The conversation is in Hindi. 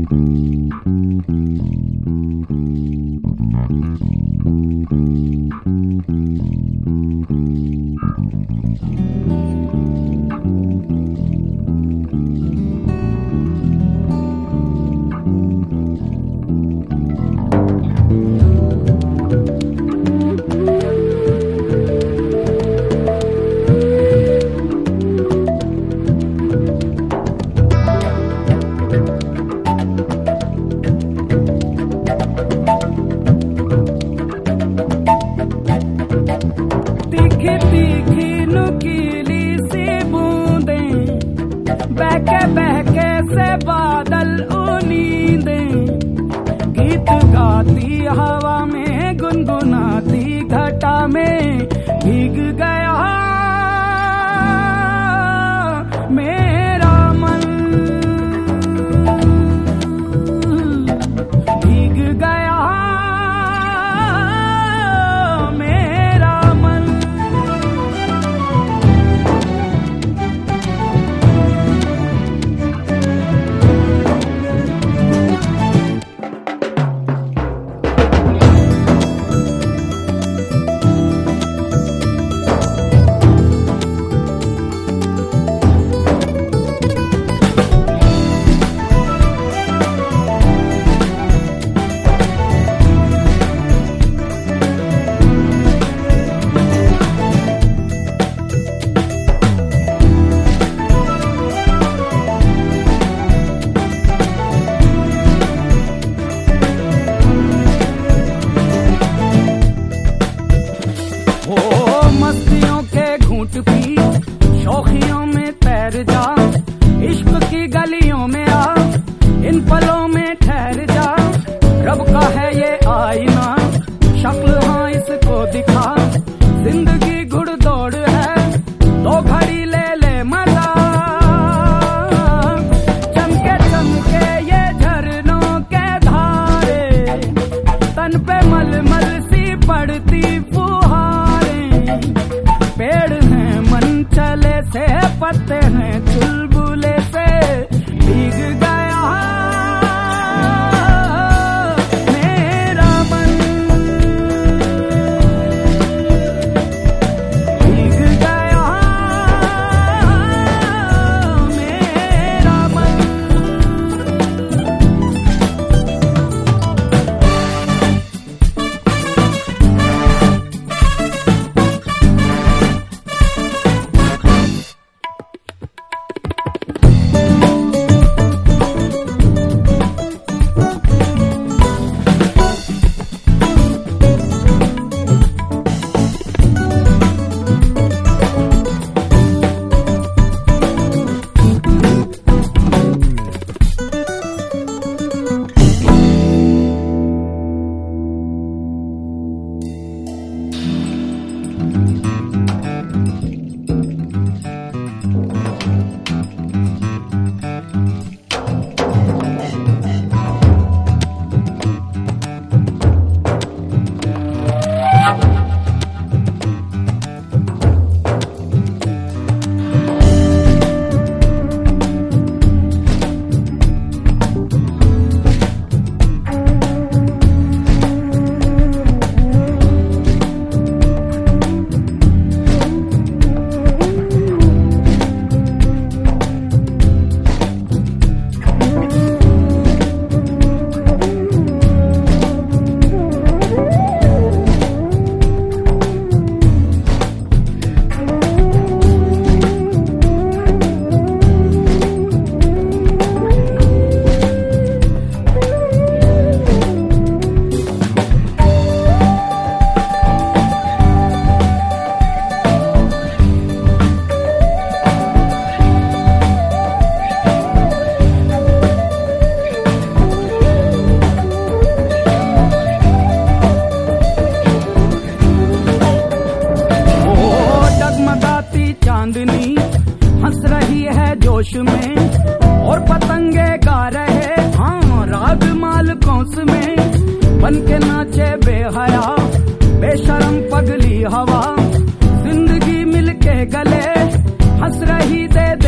बहके बहके से बादल उनींदें, गीत गाती हवा में गुनगुनाती घटा में भीग गया मेरा मन, भीग गया मेरा मन। मस्तियों के घूंट पी, शौखियों में तैर जा, इश्क की गलियों में आ, इन पलों में ठहर जा। रब का है ये आईना, शक्ल हाँ इसको दिखा, जिंदगी घुड़दौड़ है, तो घड़ी ले ले मजा। चमके चमके ये झरनों के धारे, तन पे मलमल सी पड़ती फुहारें, पेड़ हैं मन चले से, पत्ते हैं चुलबुले से, भीग गया मेरा मन, भीग गया मेरा मन। चांदनी हंस रही है जोश में, और पतंगे गा रहे हाँ राग माल कौस में, बन के नाचे बेहया बेशरम पगली हवा, जिंदगी मिलके गले हंस रही दे